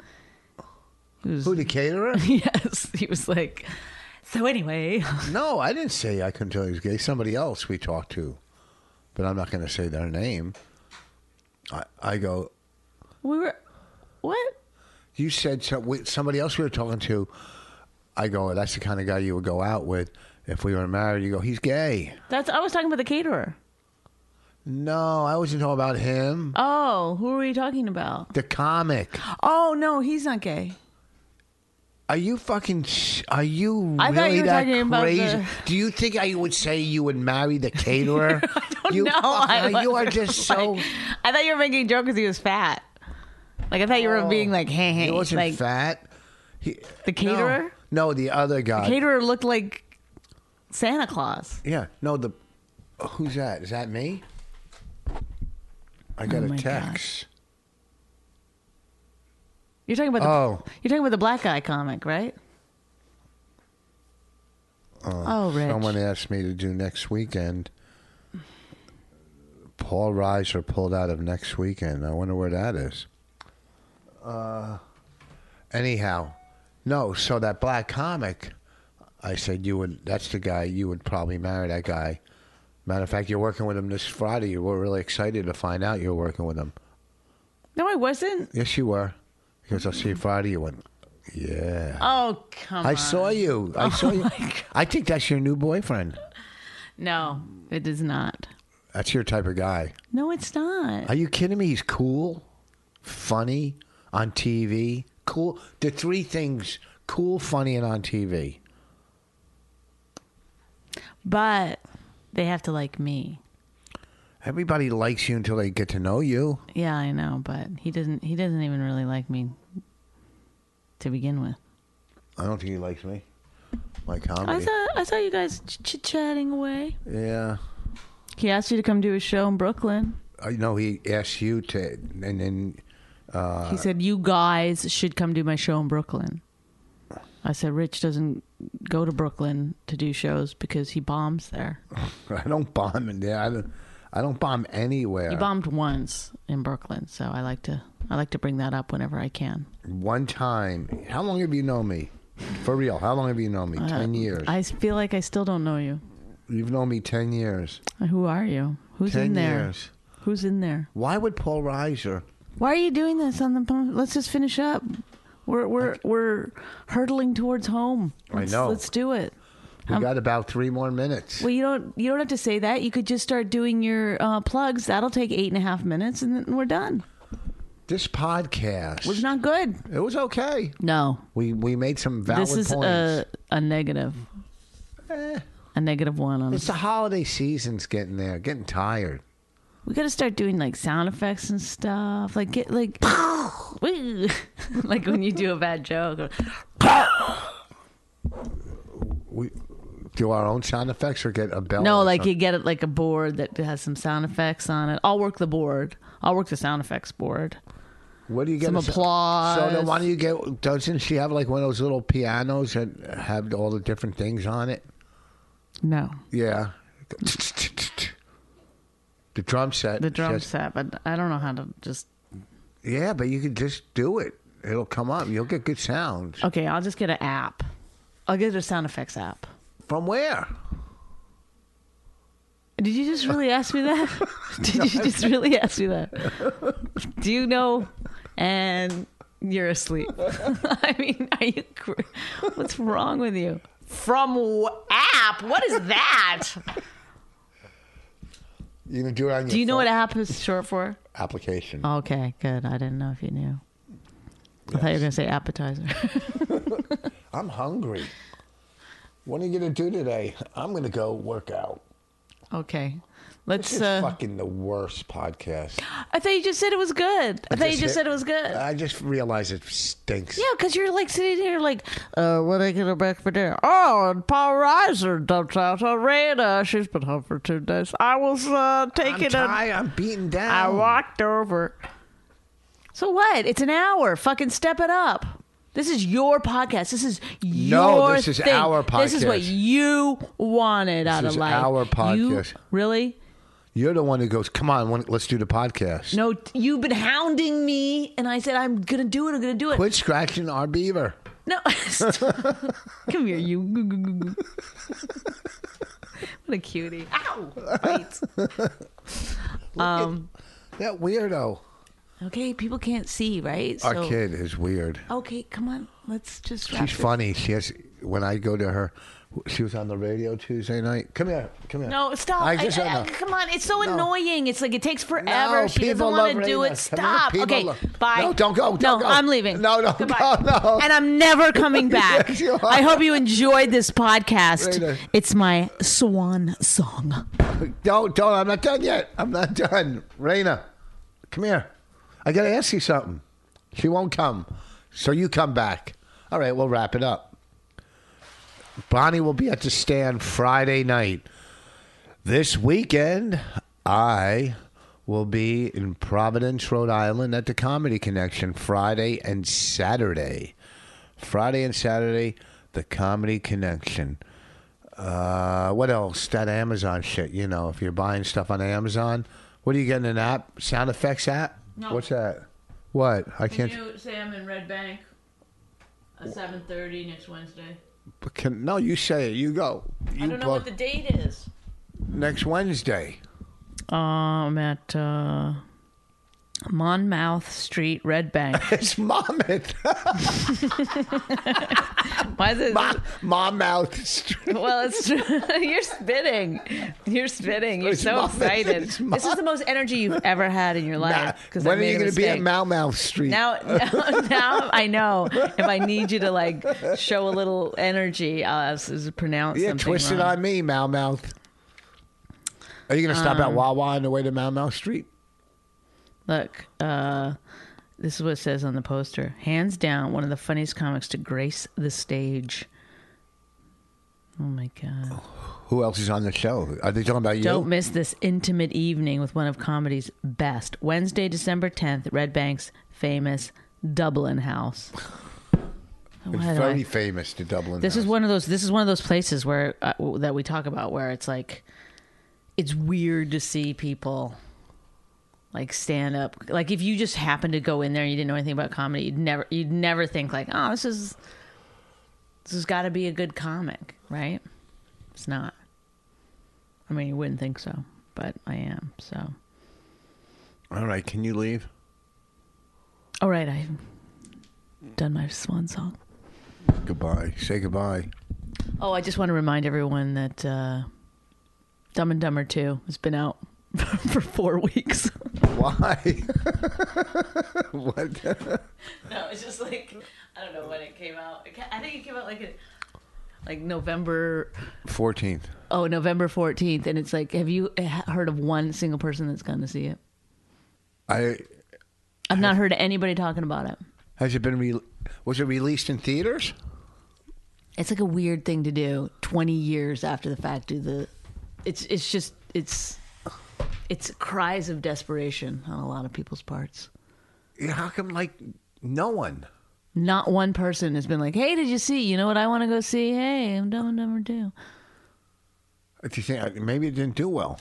he was, Who, the caterer? yes, he was like. So anyway, No, I didn't say I couldn't tell he was gay. Somebody else we talked to, but I'm not going to say their name. I, I go, we were what? you said so, we, somebody else we were talking to. I go, that's the kind of guy you would go out with if we were married. You go, he's gay. That's I was talking about the caterer. No, I wasn't talking about him. Oh, who are you talking about? The comic. Oh no, he's not gay. Are you fucking? sh- Are you I thought really you were that talking about crazy? the- Do you think I would say you would marry the caterer? I don't you know. fucking- I you are was just so. like- I thought you were making a joke because he was fat. Like I thought you were being like, "Hey, hey," He wasn't like fat. He, the caterer. No, no, the other guy. Caterer looked like Santa Claus. Yeah, no, the. Who's that? Is that me? I got Oh a my text. You're talking about the Oh. you're talking about the black guy comic, right? oh, Rich. Someone asked me to do next weekend. Paul Reiser pulled out of next weekend. I wonder where that is. Uh, anyhow, no. So that black comic, I said you would. That's the guy you would probably marry. That guy. Matter of fact, you're working with him this Friday. You were really excited to find out you were working with him. No, I wasn't. Yes, you were. Because I'll see you Friday. You went, yeah. Oh, come I on. saw you. I saw you. my God. I think that's your new boyfriend. No, it is not. That's your type of guy. No, it's not. Are you kidding me? He's cool, funny, on T V. Cool. The three things: cool, funny, and on T V. But they have to like me. Everybody likes you until they get to know you. Yeah, I know, but he doesn't. He doesn't even really like me to begin with. I don't think he likes me. My I comedy. saw. I saw you guys chit chatting away. Yeah. He asked you to come do a show in Brooklyn. I know he asked you to, and then He said you guys should come do my show in Brooklyn. I said Rich doesn't go to Brooklyn to do shows because he bombs there. I don't bomb in there. I don't. I don't bomb anywhere. He bombed once in Brooklyn, so I like to. I like to bring that up whenever I can. One time. How long have you known me? For real. How long have you known me? Uh, ten years. I feel like I still don't know you. You've known me ten years. Who are you? Who's ten in there? years. Who's in there? Why would Paul Reiser? Why are you doing this on the phone? Let's just finish up. We're we're we're hurtling towards home. Let's, I know. Let's do it. We Um, got about three more minutes. Well, you don't you don't have to say that. You could just start doing your uh, plugs. That'll take eight and a half minutes, and then we're done. This podcast Was not good. It was okay. No, We we made some valid this is points. a a negative. Eh, A negative one. On it's the holiday season's getting there. Getting tired. We got to start doing like sound effects and stuff. Like get like, like when you do a bad joke. We do our own sound effects or get a bell. No, or like something? you get it like a board that has some sound effects on it. I'll work the board. I'll work the sound effects board. What do you get? Some a sa- applause. So then, why don't you get? Doesn't she have like one of those little pianos that have all the different things on it? No, Yeah. The drum set. the drum just- set, but I don't know how to just. Yeah, but you can just do it. It'll come up. You'll get good sounds. Okay, I'll just get an app. I'll get a sound effects app. From where? Did you just really ask me that? Did you just really ask me that? Do you know? And you're asleep. I mean, are you? Cr- What's wrong with you? From w- app? What is that? You can do it on your Do you know phone. what app is short for? Application. Okay, good. I didn't know if you knew. I thought you were going to say appetizer. I'm hungry. What are you going to do today? I'm going to go work out. Okay. This Let's. is Uh, fucking the worst podcast. I thought you just said it was good. I, thought you just just hit- said it was good. I just realized it stinks. Yeah, because you're like sitting here like, uh, what are you going to make for dinner? Oh, and Paul Reiser dumped out on Rita. She's been home for two days. I was uh, I'm taking a... tired. I'm beaten down. I walked over. So what? It's an hour. Fucking step it up. This is your podcast. This is your No, this is thing. our This is what podcast. you wanted out is of life. our You- podcast. really? You're the one who goes, come on, one- let's do the podcast. No, t- you've been hounding me, and I said I'm gonna do it. I'm gonna do it. Quit scratching our beaver. No, come here, you. What a cutie! Ow! Right. Um. That weirdo. Okay, people can't see, right? Our So- kid is weird. Okay, come on. Let's just. wrap She's this. funny. She has, when I go to her, she was on the radio Tuesday night. Come here. Come here. No, stop! I I just I- don't know. come on, it's so No. annoying. It's like it takes forever. No, she doesn't people want love to do Raina. it. Come here, Stop. people Okay, love- bye. No, don't go, don't no, go. I'm leaving. No, no, Goodbye. no, no. And I'm never coming back. Yes, you are. I hope you enjoyed this podcast. Raina. It's my swan song. Don't, don't. I'm not done yet. I'm not done. Raina, come here. I got to ask you something. She won't come. So you come back. All right, we'll wrap it up. Bonnie will be at the Stand Friday night. This weekend, I will be in Providence, Rhode Island at the Comedy Connection Friday and Saturday. Friday and Saturday, the Comedy Connection. Uh, what else? That Amazon shit, you know, if you're buying stuff on Amazon. What are you getting, an app? Sound effects app? No. What's that? What? I can't. say I'm in Red Bank at seven thirty next Wednesday? Can, no, you say it. You go. You I don't know book- what the date is. Next Wednesday. Um, at uh, Monmouth Street, Red Bank. It's Monmouth. Why is it? Mom, Monmouth Street. Well, it's you're spitting. You're spitting. You're It's so Monmouth. excited. It's This is the most energy you've ever had in your Nah, life. Because when are you going to be at Monmouth Street? Now, now, now I know. If I need you to like show a little energy, I'll have to pronounce yeah, something twist it wrong. on me, Monmouth. Are you going to stop Um, at Wawa on the way to Monmouth Street? Look, uh, this is what it says on the poster. Hands down, one of the funniest comics to grace the stage. Oh my God. Who else is on the show? Are they talking about you? Don't miss this intimate evening with one of comedy's best. Wednesday, December tenth, Red Bank's famous Dublin House. It's Why do very I- famous to Dublin. This is House. one of those. This is one of those places where uh, that we talk about where it's like, it's weird to see people like stand up. Like if you just happened to go in there and you didn't know anything about comedy, you'd never, you'd never think like, oh, this is. This has got to be a good comic, right? It's not. I mean, you wouldn't think so, but I am, so. All right, can you leave? All right, I've done my swan song. Goodbye. Say goodbye. Oh, I just want to remind everyone that uh, Dumb and Dumber two has been out for four weeks. Why? What? No, it's just like, I don't know when it came out. I think it came out like a, like November fourteenth. Oh, November fourteenth. And it's like, have you heard of one single person that's gone to see it? I. I've not heard anybody talking about it. Has it been, re- was it released in theaters? It's like a weird thing to do twenty years after the fact. Do the, it's, it's just, it's, it's cries of desperation on a lot of people's parts. Yeah, how come, like, no one? Not one person has been like, hey, did you see? You know what I want to go see? Hey, I'm Dumb and Dumber two. Do you think, maybe it didn't do well.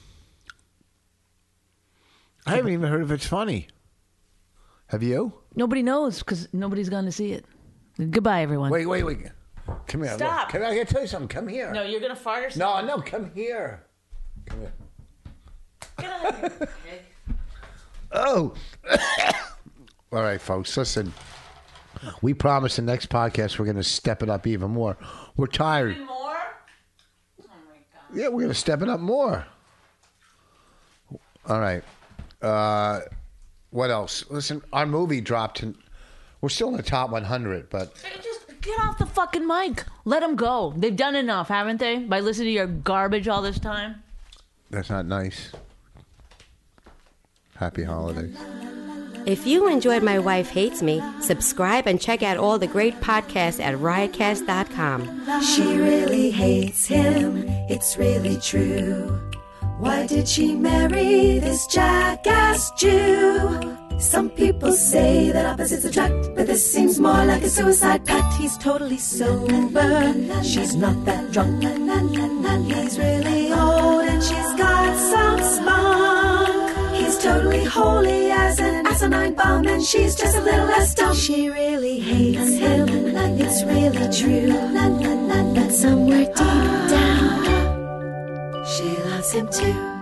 I haven't even heard if it's funny. Have you? Nobody knows because nobody's gone to see it. Goodbye, everyone. Wait, wait, wait. Come here. Stop. Look. Come, I gotta tell you something. Come here. No, you're going to fart or something? No, no, come here. Come here. Get out of here. Okay. Oh. All right, folks, listen. We promise the next podcast we're going to step it up even more. We're tired. Even more? Oh, my God. Yeah, we're going to step it up more. All right. Uh, what else? Listen, our movie dropped. In, we're still in the top one hundred, but... Just get off the fucking mic. Let them go. They've done enough, haven't they? By listening to your garbage all this time? That's not nice. Happy holidays. If you enjoyed My Wife Hates Me, subscribe and check out all the great podcasts at riotcast dot com. She really hates him, it's really true. Why did she marry this jackass Jew? Some people say that opposites attract, but this seems more like a suicide pact. He's totally sober, she's not that drunk. He's really old and she's got some spunk. He's totally holy as an asinine bomb, and she's just a little less dumb. She really hates him, it's really true. But somewhere deep down, she loves him too.